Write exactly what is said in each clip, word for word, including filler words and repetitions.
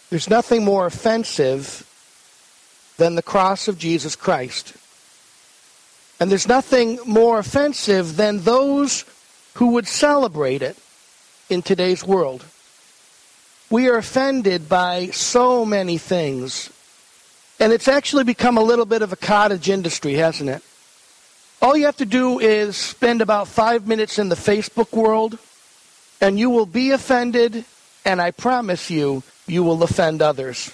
There's nothing more offensive than the cross of Jesus Christ. And there's nothing more offensive than those who would celebrate it in today's world. We are offended by so many things. And it's actually become a little bit of a cottage industry, hasn't it? All you have to do is spend about five minutes in the Facebook world, and you will be offended, and I promise you, you will offend others.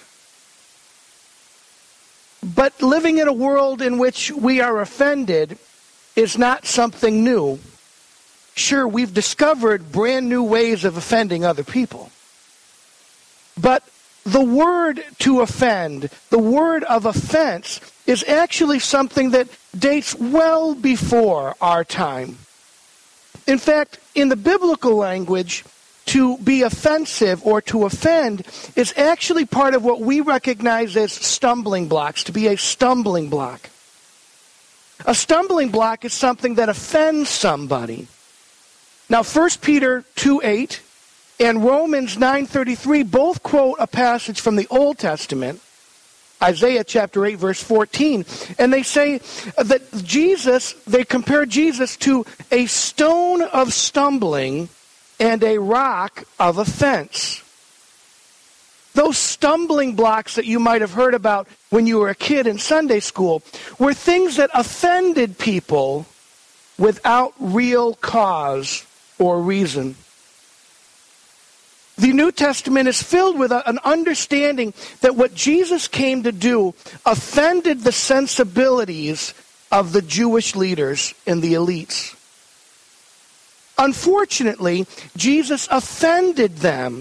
But living in a world in which we are offended is not something new. Sure, we've discovered brand new ways of offending other people. But the word to offend, the word of offense, is actually something that dates well before our time. In fact, in the biblical language, to be offensive or to offend is actually part of what we recognize as stumbling blocks, to be a stumbling block. A stumbling block is something that offends somebody. Now, First Peter two eight and Romans nine thirty-three both quote a passage from the Old Testament, Isaiah chapter eight, verse fourteen, and they say that Jesus, they compare Jesus to a stone of stumbling and a rock of offense. Those stumbling blocks that you might have heard about when you were a kid in Sunday school were things that offended people without real cause or reason. The New Testament is filled with a, an understanding that what Jesus came to do offended the sensibilities of the Jewish leaders and the elites. Unfortunately, Jesus offended them,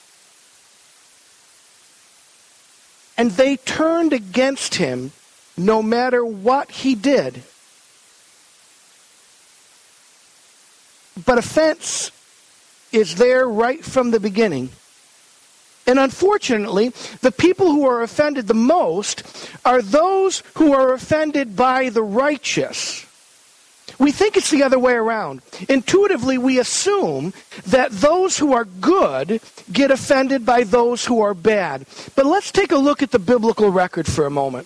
and they turned against him no matter what he did. But offense is there right from the beginning. And unfortunately, the people who are offended the most are those who are offended by the righteous. We think it's the other way around. Intuitively, we assume that those who are good get offended by those who are bad. But let's take a look at the biblical record for a moment.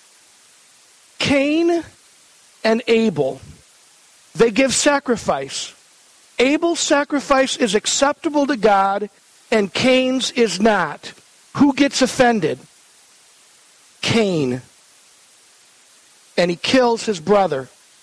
Cain and Abel, they give sacrifice. Abel's sacrifice is acceptable to God, and Cain's is not. Who gets offended? Cain. And he kills his brother.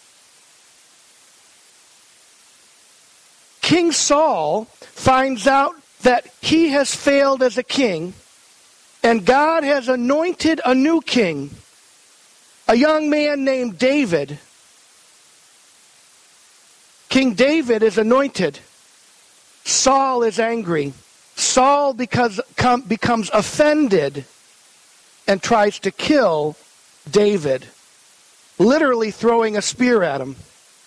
King Saul finds out that he has failed as a king, and God has anointed a new king, a young man named David. King David is anointed. Saul is angry. Saul because, com, becomes offended and tries to kill David, literally throwing a spear at him.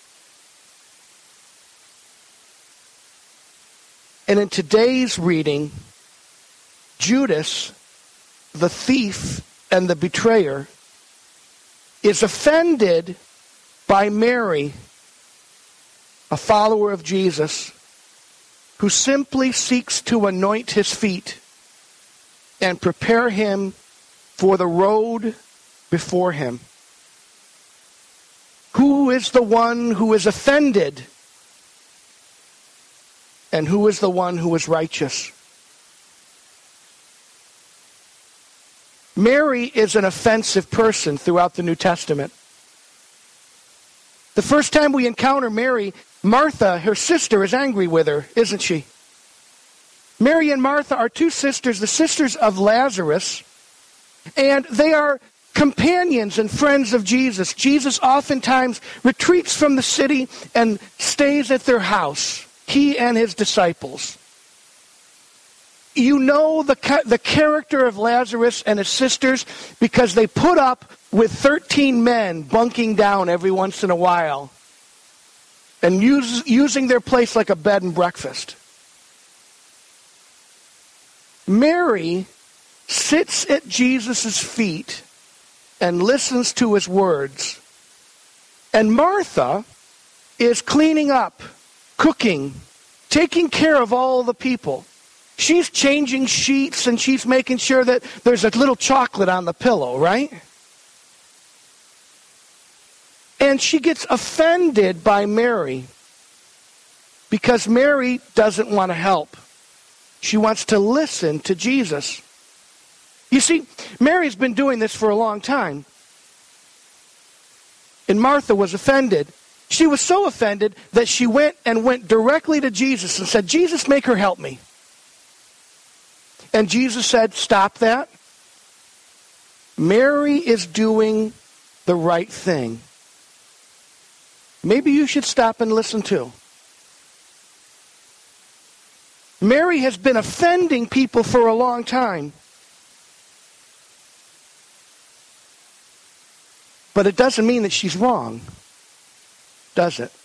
And in today's reading, Judas, the thief and the betrayer, is offended by Mary, a follower of Jesus, who simply seeks to anoint his feet and prepare him for the road before him. Who is the one who is offended? And who is the one who is righteous? Mary is an offensive person throughout the New Testament. The first time we encounter Mary, Martha, her sister, is angry with her, isn't she? Mary and Martha are two sisters, the sisters of Lazarus, and they are companions and friends of Jesus. Jesus oftentimes retreats from the city and stays at their house, he and his disciples. You know the, the character of Lazarus and his sisters because they put up with thirteen men bunking down every once in a while and use, using their place like a bed and breakfast. Mary sits at Jesus' feet and listens to his words. And Martha is cleaning up, cooking, taking care of all the people. She's changing sheets and she's making sure that there's a little chocolate on the pillow, right? And she gets offended by Mary because Mary doesn't want to help. She wants to listen to Jesus. You see, Mary's been doing this for a long time. And Martha was offended. She was so offended that she went and went directly to Jesus and said, Jesus, make her help me. And Jesus said, stop that. Mary is doing the right thing. Maybe you should stop and listen too. Mary has been offending people for a long time. But it doesn't mean that she's wrong, does it?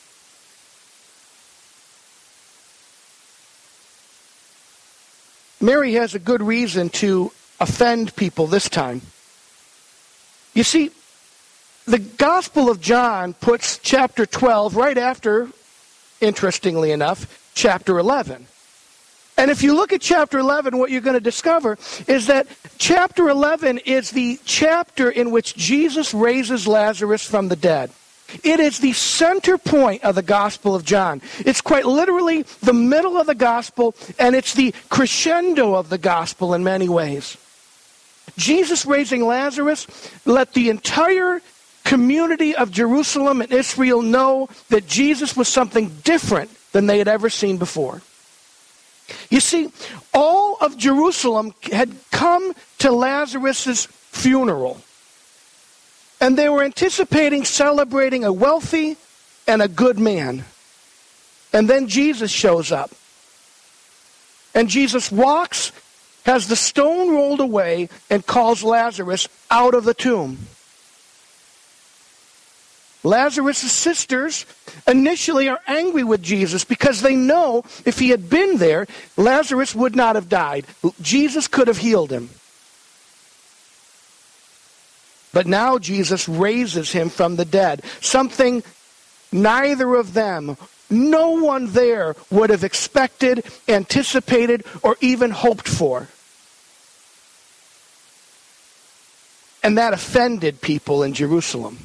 Mary has a good reason to offend people this time. You see, the Gospel of John puts chapter twelve right after, interestingly enough, chapter eleven. And if you look at chapter eleven, what you're going to discover is that chapter eleven is the chapter in which Jesus raises Lazarus from the dead. It is the center point of the Gospel of John. It's quite literally the middle of the Gospel, and it's the crescendo of the Gospel in many ways. Jesus raising Lazarus let the entire community of Jerusalem and Israel know that Jesus was something different than they had ever seen before. You see, all of Jerusalem had come to Lazarus' funeral. And they were anticipating celebrating a wealthy and a good man. And then Jesus shows up. And Jesus walks, has the stone rolled away, and calls Lazarus out of the tomb. Lazarus' sisters initially are angry with Jesus because they know if he had been there, Lazarus would not have died. Jesus could have healed him. But now Jesus raises him from the dead. Something neither of them, no one there would have expected, anticipated, or even hoped for. And that offended people in Jerusalem.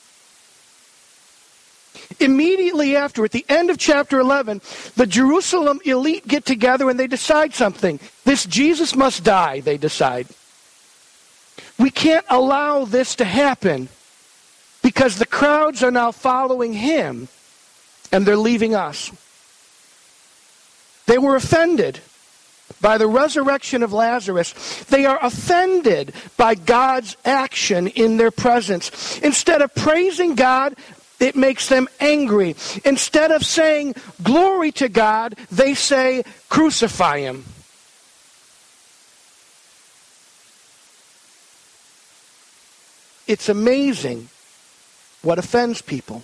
Immediately after, at the end of chapter eleven, the Jerusalem elite get together and they decide something. This Jesus must die, they decide. We can't allow this to happen because the crowds are now following him and they're leaving us. They were offended by the resurrection of Lazarus. They are offended by God's action in their presence. Instead of praising God, it makes them angry. Instead of saying, glory to God, they say, crucify him. It's amazing what offends people.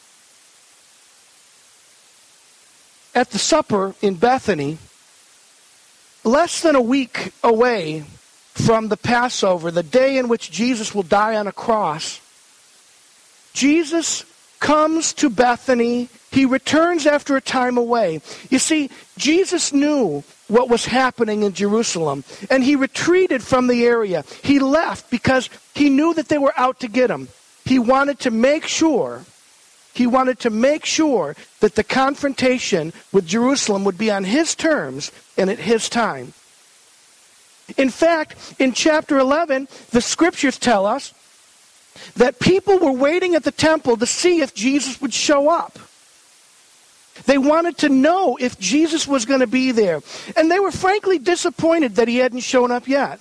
At the supper in Bethany, less than a week away from the Passover, the day in which Jesus will die on a cross, Jesus comes to Bethany. He returns after a time away. You see, Jesus knew what was happening in Jerusalem, and he retreated from the area. He left because he knew that they were out to get him. He wanted to make sure, he wanted to make sure that the confrontation with Jerusalem would be on his terms and at his time. In fact, in chapter eleven, the scriptures tell us that people were waiting at the temple to see if Jesus would show up. They wanted to know if Jesus was going to be there. And they were frankly disappointed that he hadn't shown up yet.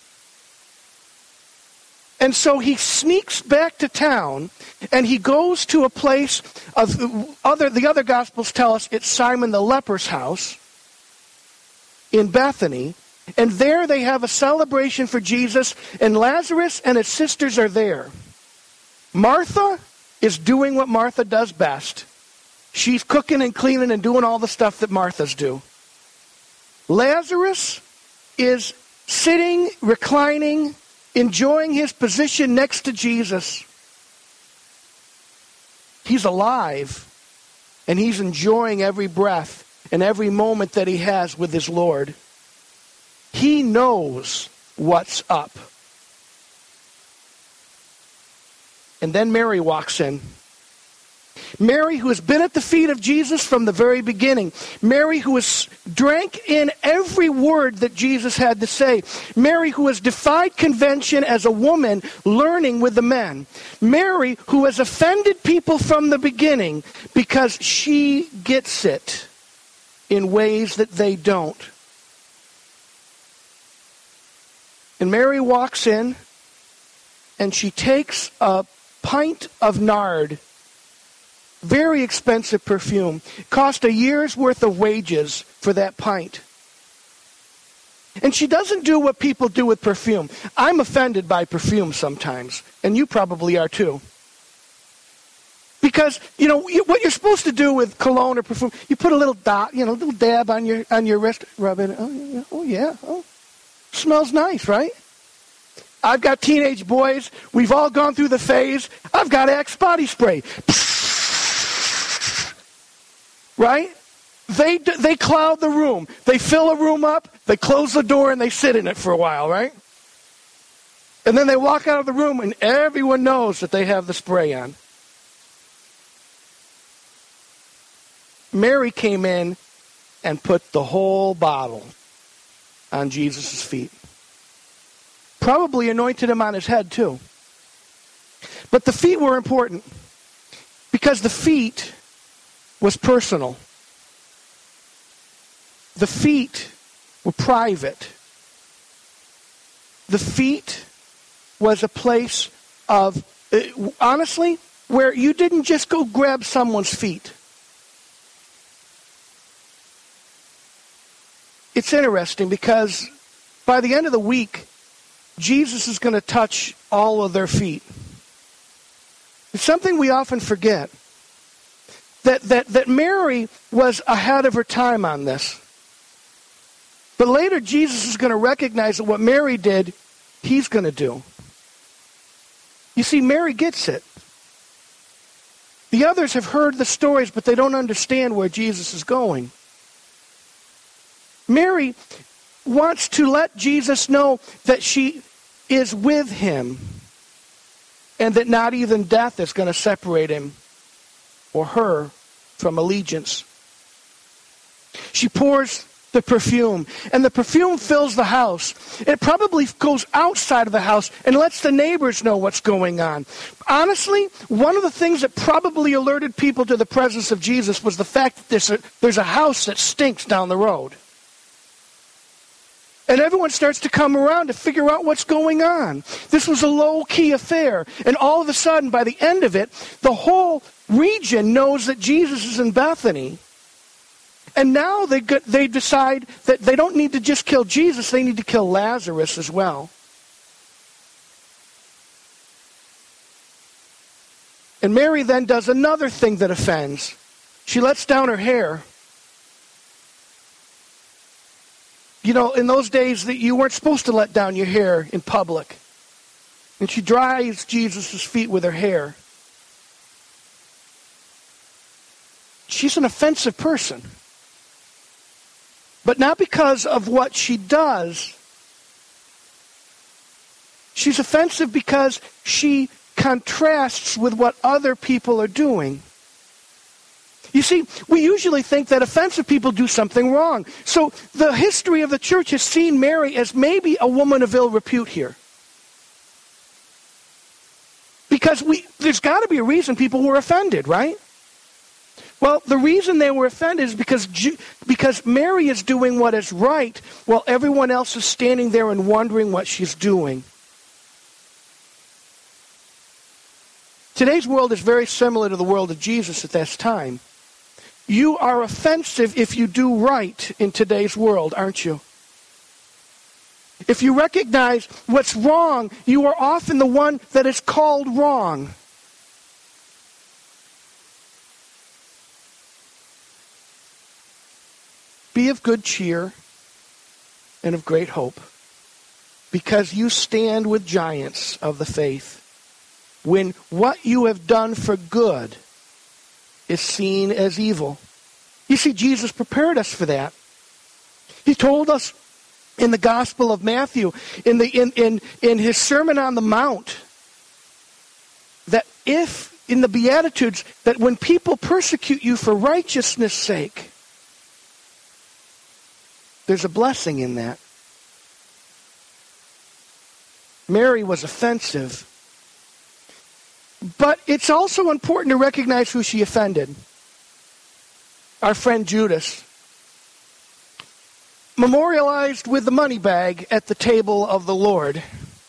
And so he sneaks back to town and he goes to a place of other, the other Gospels tell us it's Simon the leper's house in Bethany. And there they have a celebration for Jesus, and Lazarus and his sisters are there. Martha is doing what Martha does best. She's cooking and cleaning and doing all the stuff that Marthas do. Lazarus is sitting, reclining, enjoying his position next to Jesus. He's alive, and he's enjoying every breath and every moment that he has with his Lord. He knows what's up. And then Mary walks in. Mary, who has been at the feet of Jesus from the very beginning. Mary, who has drank in every word that Jesus had to say. Mary, who has defied convention as a woman learning with the men. Mary, who has offended people from the beginning because she gets it in ways that they don't. And Mary walks in, and she takes a pint of nard, very expensive perfume. It cost a year's worth of wages for that pint. And she doesn't do what people do with perfume. I'm offended by perfume sometimes, and you probably are too. Because, you know, you, what you're supposed to do with cologne or perfume, you put a little dot, you know, a little dab on your on your wrist, rub it. Oh yeah, oh yeah, oh, smells nice, right? I've got teenage boys. We've all gone through the phase. I've got Axe body spray. Right? They they cloud the room. They fill a room up. They close the door and they sit in it for a while, right? And then they walk out of the room and everyone knows that they have the spray on. Mary came in and put the whole bottle on Jesus' feet. Probably anointed him on his head too. But the feet were important because the feet was personal. The feet were private. The feet was a place of, honestly, where you didn't just go grab someone's feet. It's interesting because by the end of the week, Jesus is going to touch all of their feet. It's something we often forget. That, that, that Mary was ahead of her time on this. But later Jesus is going to recognize that what Mary did, he's going to do. You see, Mary gets it. The others have heard the stories, but they don't understand where Jesus is going. Mary wants to let Jesus know that she is with him and that not even death is going to separate him or her from allegiance. She pours the perfume, and the perfume fills the house. It probably goes outside of the house and lets the neighbors know what's going on. Honestly, one of the things that probably alerted people to the presence of Jesus was the fact that there's a, there's a house that stinks down the road. And everyone starts to come around to figure out what's going on. This was a low-key affair. And all of a sudden, by the end of it, the whole region knows that Jesus is in Bethany. And now they get, they decide that they don't need to just kill Jesus, they need to kill Lazarus as well. And Mary then does another thing that offends. She lets down her hair. You know, in those days that you weren't supposed to let down your hair in public. And she dries Jesus' feet with her hair. She's an offensive person. But not because of what she does. She's offensive because she contrasts with what other people are doing. You see, we usually think that offensive people do something wrong. So the history of the church has seen Mary as maybe a woman of ill repute here. Because we, there's got to be a reason people were offended, right? Well, the reason they were offended is because, because Mary is doing what is right while everyone else is standing there and wondering what she's doing. Today's world is very similar to the world of Jesus at this time. You are offensive if you do right in today's world, aren't you? If you recognize what's wrong, you are often the one that is called wrong. Be of good cheer and of great hope, because you stand with giants of the faith, when what you have done for good is seen as evil. You see, Jesus prepared us for that. He told us in the Gospel of Matthew, in the in, in, in his Sermon on the Mount, that if, in the Beatitudes, that when people persecute you for righteousness' sake, there's a blessing in that. Mary was offensive. But it's also important to recognize who she offended. Our friend Judas, memorialized with the money bag at the table of the Lord.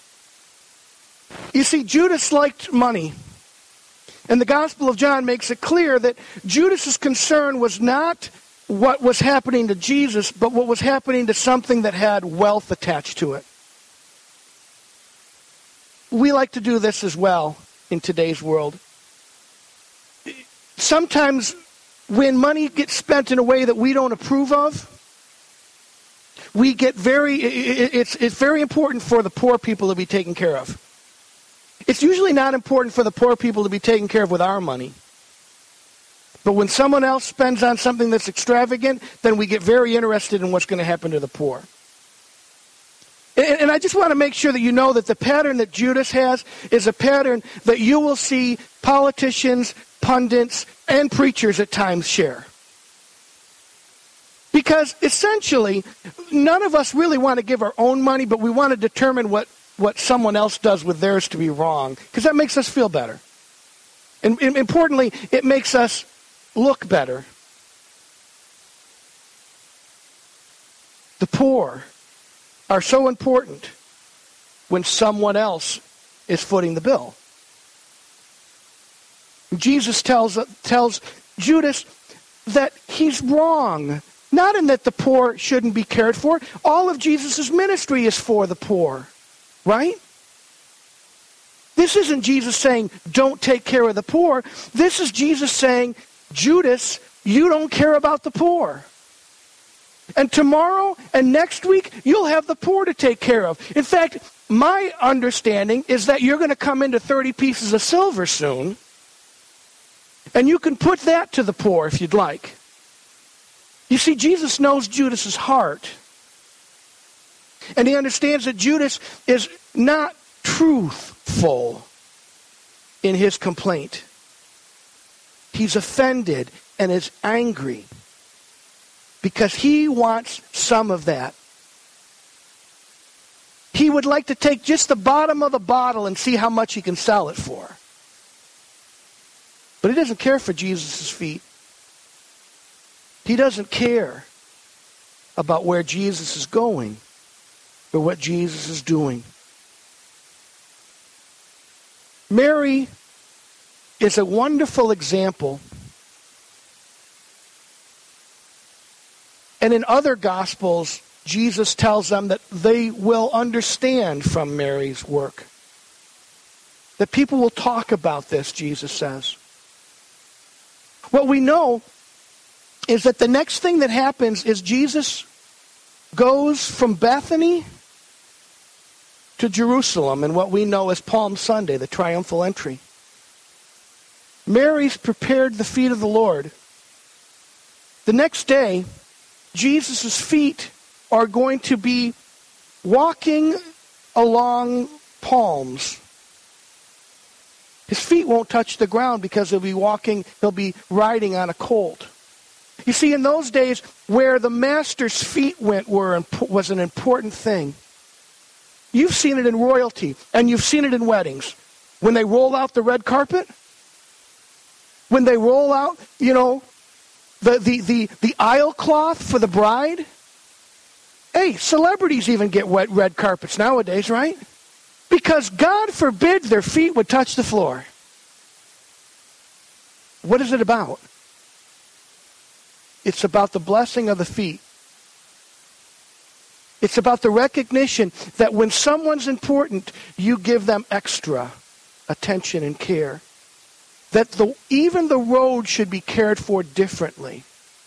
You see, Judas liked money. And the Gospel of John makes it clear that Judas's concern was not what was happening to Jesus, but what was happening to something that had wealth attached to it. We like to do this as well in today's world. Sometimes when money gets spent in a way that we don't approve of, we get very, it's, it's very important for the poor people to be taken care of. It's usually not important for the poor people to be taken care of with our money. But when someone else spends on something that's extravagant, then we get very interested in what's going to happen to the poor. And I just want to make sure that you know that the pattern that Judas has is a pattern that you will see politicians, pundits, and preachers at times share. Because essentially, none of us really want to give our own money, but we want to determine what, what someone else does with theirs to be wrong, because that makes us feel better. And, and importantly, it makes us look better. The poor are so important when someone else is footing the bill. Jesus tells, tells Judas that he's wrong. Not in that the poor shouldn't be cared for. All of Jesus' ministry is for the poor. Right? This isn't Jesus saying, don't take care of the poor. This is Jesus saying, Judas, you don't care about the poor. And tomorrow and next week, you'll have the poor to take care of. In fact, my understanding is that you're going to come into thirty pieces of silver soon. And you can put that to the poor if you'd like. You see, Jesus knows Judas's heart. And he understands that Judas is not truthful in his complaint. He's offended and is angry because he wants some of that. He would like to take just the bottom of the bottle and see how much he can sell it for. But he doesn't care for Jesus' feet. He doesn't care about where Jesus is going or what Jesus is doing. Mary is a wonderful example. And in other Gospels, Jesus tells them that they will understand from Mary's work. That people will talk about this, Jesus says. What we know is that the next thing that happens is Jesus goes from Bethany to Jerusalem in what we know as Palm Sunday, the triumphal entry. Mary's prepared the feet of the Lord. The next day, Jesus' feet are going to be walking along palms. His feet won't touch the ground because he'll be walking, he'll be riding on a colt. You see, in those days, where the master's feet went were was an important thing. You've seen it in royalty, and you've seen it in weddings. When they roll out the red carpet, when they roll out, you know, the, the, the, the aisle cloth for the bride. Hey, celebrities even get wet red carpets nowadays, right? Because God forbid their feet would touch the floor. What is it about? It's about the blessing of the feet. It's about the recognition that when someone's important, you give them extra attention and care. That the, even the road should be cared for differently.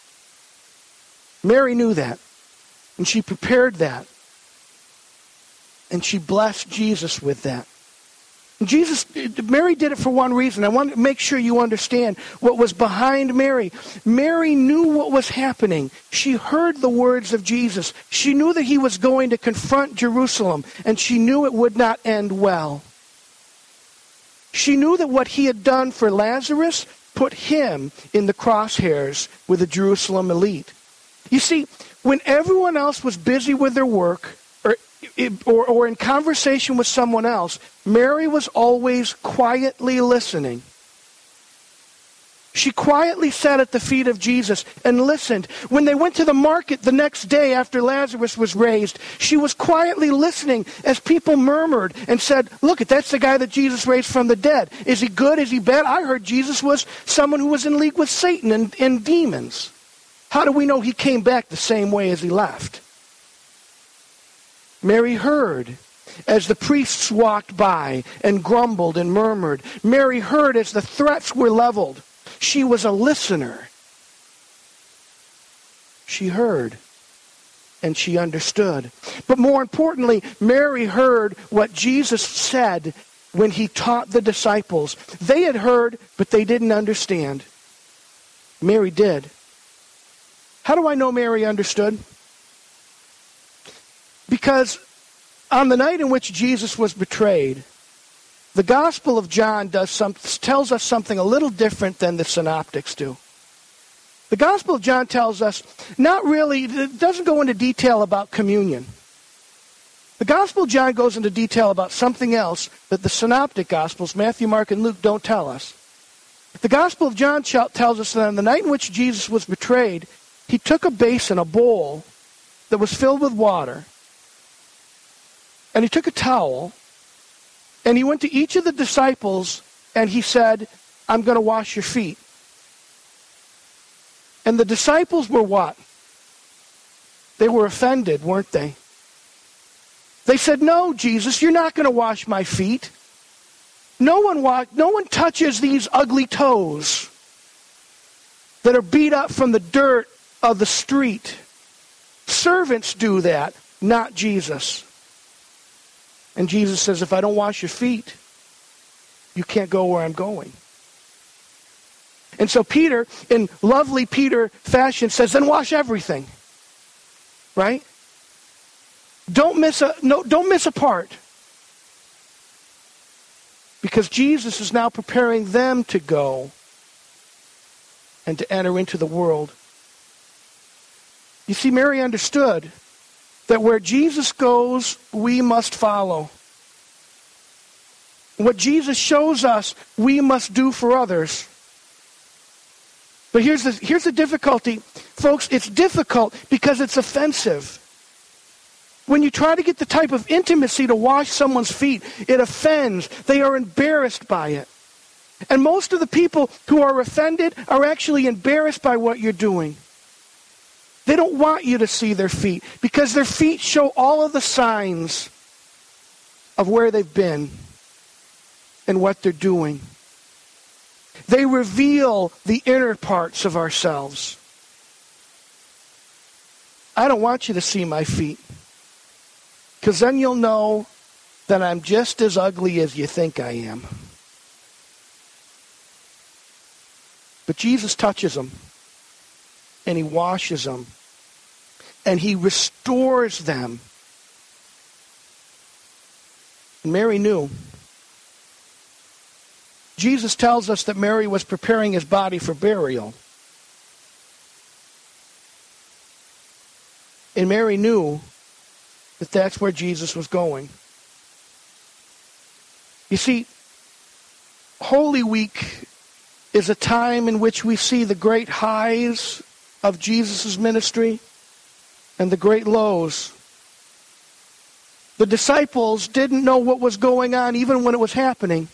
Mary knew that. And she prepared that. And she blessed Jesus with that. Jesus, Mary did it for one reason. I want to make sure you understand what was behind Mary. Mary knew what was happening. She heard the words of Jesus. She knew that he was going to confront Jerusalem, and she knew it would not end well. She knew that what he had done for Lazarus put him in the crosshairs with the Jerusalem elite. You see, when everyone else was busy with their work, or, or, or in conversation with someone else, Mary was always quietly listening. She quietly sat at the feet of Jesus and listened. When they went to the market the next day after Lazarus was raised, she was quietly listening as people murmured and said, look, that's the guy that Jesus raised from the dead. Is he good? Is he bad? I heard Jesus was someone who was in league with Satan and, and demons. How do we know he came back the same way as he left? Mary heard as the priests walked by and grumbled and murmured. Mary heard as the threats were leveled. She was a listener. She heard and she understood. But more importantly, Mary heard what Jesus said when he taught the disciples. They had heard, but they didn't understand. Mary did. How do I know Mary understood? Because on the night in which Jesus was betrayed, the Gospel of John does some, tells us something a little different than the synoptics do. The Gospel of John tells us, not really, it doesn't go into detail about communion. The Gospel of John goes into detail about something else that the synoptic Gospels, Matthew, Mark, and Luke, don't tell us. The Gospel of John tells us that on the night in which Jesus was betrayed, he took a basin, a bowl, that was filled with water, and he took a towel, and he went to each of the disciples and he said, I'm going to wash your feet. And the disciples were what? They were offended, weren't they? They said, no, Jesus, you're not going to wash my feet. No one wa- no one touches these ugly toes that are beat up from the dirt of the street. Servants do that, not Jesus. And Jesus says, if I don't wash your feet, you can't go where I'm going. And so Peter, in lovely Peter fashion, says, then wash everything. Right? Don't miss a no, don't miss a part. Because Jesus is now preparing them to go and to enter into the world. You see, Mary understood that where Jesus goes, we must follow. What Jesus shows us, we must do for others. But here's the, here's the difficulty. Folks, it's difficult because it's offensive. When you try to get the type of intimacy to wash someone's feet, it offends. They are embarrassed by it. And most of the people who are offended are actually embarrassed by what you're doing. They don't want you to see their feet because their feet show all of the signs of where they've been and what they're doing. They reveal the inner parts of ourselves. I don't want you to see my feet because then you'll know that I'm just as ugly as you think I am. But Jesus touches them. And he washes them. And he restores them. And Mary knew. Jesus tells us that Mary was preparing his body for burial. And Mary knew that that's where Jesus was going. You see, Holy Week is a time in which we see the great highs of Jesus' ministry and the great lows. The disciples didn't know what was going on even when it was happening.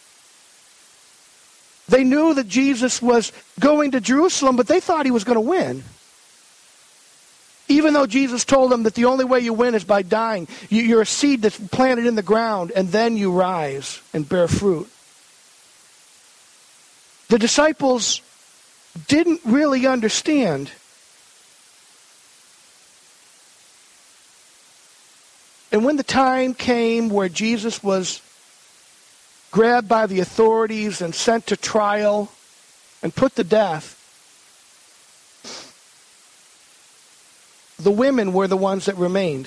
They knew that Jesus was going to Jerusalem, but they thought he was going to win. Even though Jesus told them that the only way you win is by dying. You're a seed that's planted in the ground, and then you rise and bear fruit. The disciples didn't really understand. And when the time came where Jesus was grabbed by the authorities and sent to trial and put to death, the women were the ones that remained.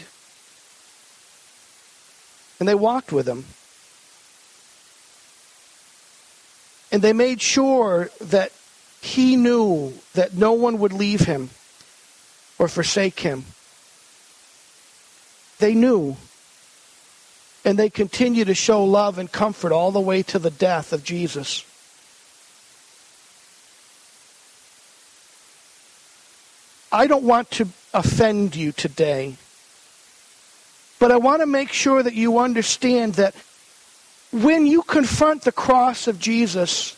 And they walked with him. And they made sure that he knew that no one would leave him or forsake him. They knew. And they continue to show love and comfort all the way to the death of Jesus. I don't want to offend you today, but I want to make sure that you understand that when you confront the cross of Jesus,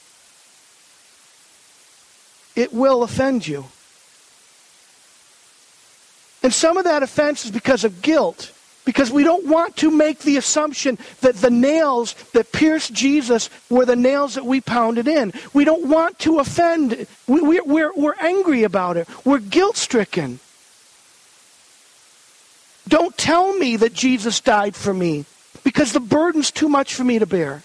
it will offend you. And some of that offense is because of guilt, because we don't want to make the assumption that the nails that pierced Jesus were the nails that we pounded in. We don't want to offend. We, we, we're, we're angry about it. We're guilt-stricken. Don't tell me that Jesus died for me, because the burden's too much for me to bear.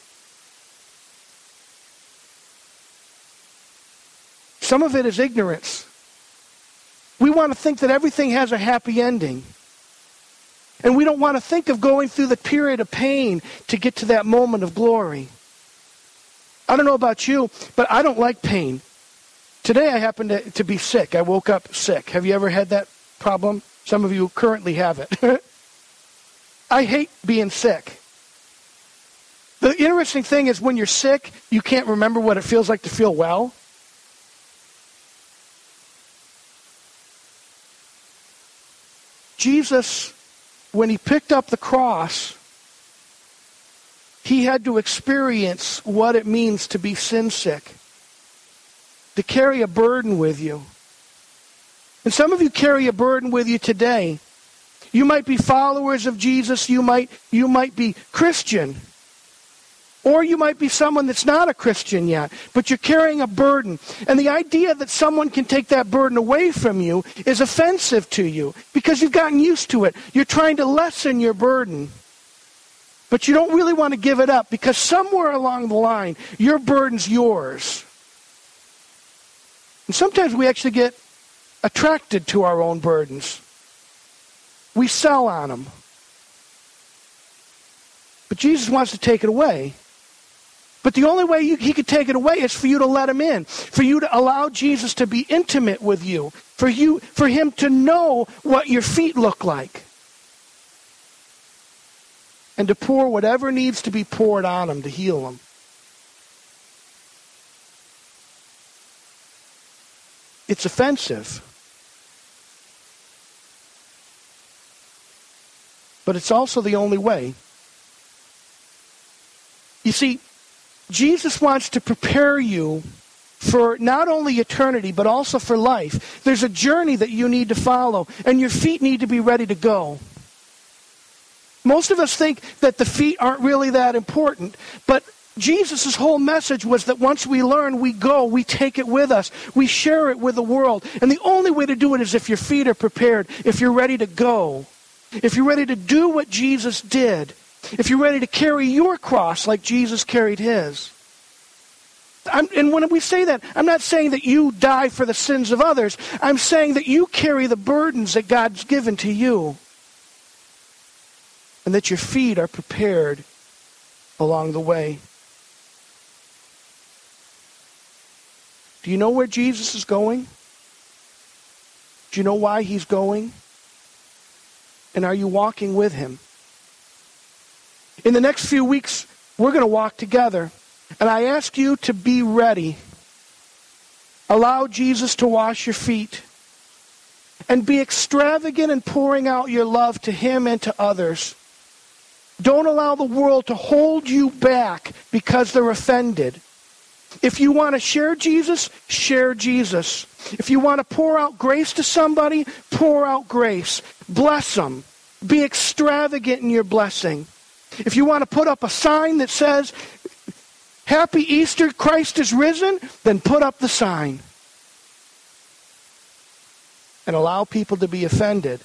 Some of it is ignorance. We want to think that everything has a happy ending. And we don't want to think of going through the period of pain to get to that moment of glory. I don't know about you, but I don't like pain. Today I happened to, to be sick. I woke up sick. Have you ever had that problem? Some of you currently have it. I hate being sick. The interesting thing is when you're sick, you can't remember what it feels like to feel well. Jesus, when he picked up the cross, he had to experience what it means to be sin sick, to carry a burden with you. And some of you carry a burden with you today. You might be followers of Jesus, you might, you might be Christian, or you might be someone that's not a Christian yet, but you're carrying a burden. And the idea that someone can take that burden away from you is offensive to you because you've gotten used to it. You're trying to lessen your burden, but you don't really want to give it up because somewhere along the line, your burden's yours. And sometimes we actually get attracted to our own burdens. We sell on them. But Jesus wants to take it away. But the only way you, he could take it away is for you to let him in, for you to allow Jesus to be intimate with you, for you, for him to know what your feet look like, and to pour whatever needs to be poured on him to heal him. It's offensive. But it's also the only way. You see, Jesus wants to prepare you for not only eternity, but also for life. There's a journey that you need to follow, and your feet need to be ready to go. Most of us think that the feet aren't really that important, but Jesus' whole message was that once we learn, we go, we take it with us, we share it with the world. And the only way to do it is if your feet are prepared, if you're ready to go, if you're ready to do what Jesus did, if you're ready to carry your cross like Jesus carried his. I'm, and when we say that, I'm not saying that you die for the sins of others. I'm saying that you carry the burdens that God's given to you. And that your feet are prepared along the way. Do you know where Jesus is going? Do you know why he's going? And are you walking with him? In the next few weeks, we're going to walk together. And I ask you to be ready. Allow Jesus to wash your feet. And be extravagant in pouring out your love to him and to others. Don't allow the world to hold you back because they're offended. If you want to share Jesus, share Jesus. If you want to pour out grace to somebody, pour out grace. Bless them. Be extravagant in your blessing. If you want to put up a sign that says, Happy Easter, Christ is risen, then put up the sign. And allow people to be offended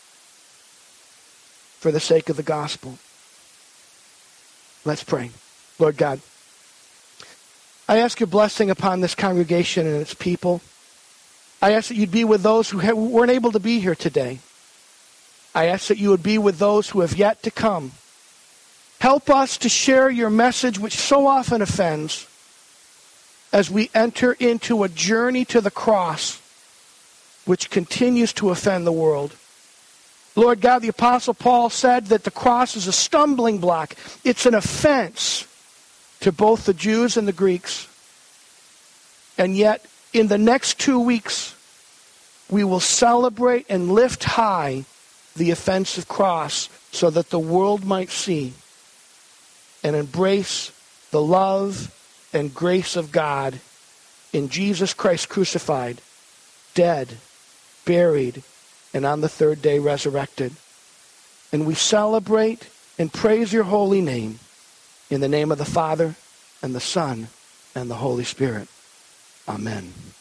for the sake of the gospel. Let's pray. Lord God, I ask your blessing upon this congregation and its people. I ask that you'd be with those who weren't able to be here today. I ask that you would be with those who have yet to come. Help us to share your message, which so often offends, as we enter into a journey to the cross, which continues to offend the world. Lord God, the Apostle Paul said that the cross is a stumbling block. It's an offense to both the Jews and the Greeks. And yet, in the next two weeks, we will celebrate and lift high the offensive cross so that the world might see and embrace the love and grace of God in Jesus Christ crucified, dead, buried, and on the third day resurrected. And we celebrate and praise your holy name in the name of the Father and the Son and the Holy Spirit. Amen.